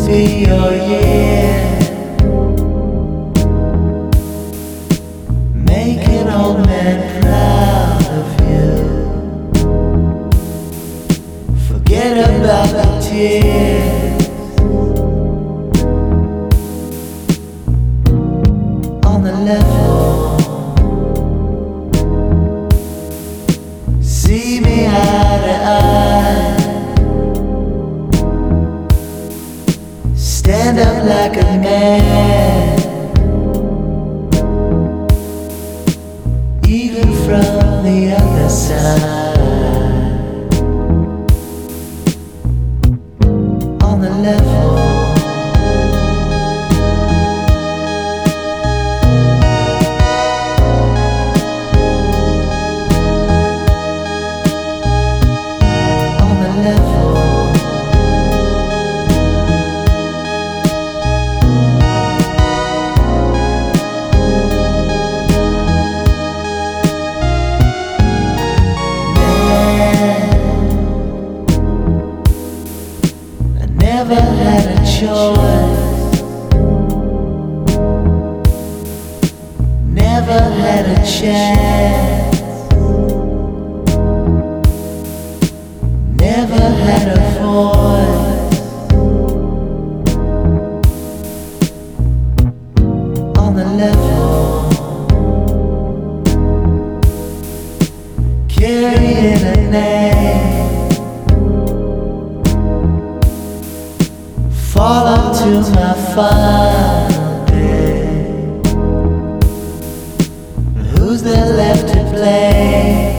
be your year. Make an old man proud of you. Forget about the tears on the level. See me eye to eye. Stand up like a man, even from the other side. On the level. On the level. Never had a choice, never had a chance, never had a voice. On the level, carrying a name. Fall onto my final day. Who's there left to play?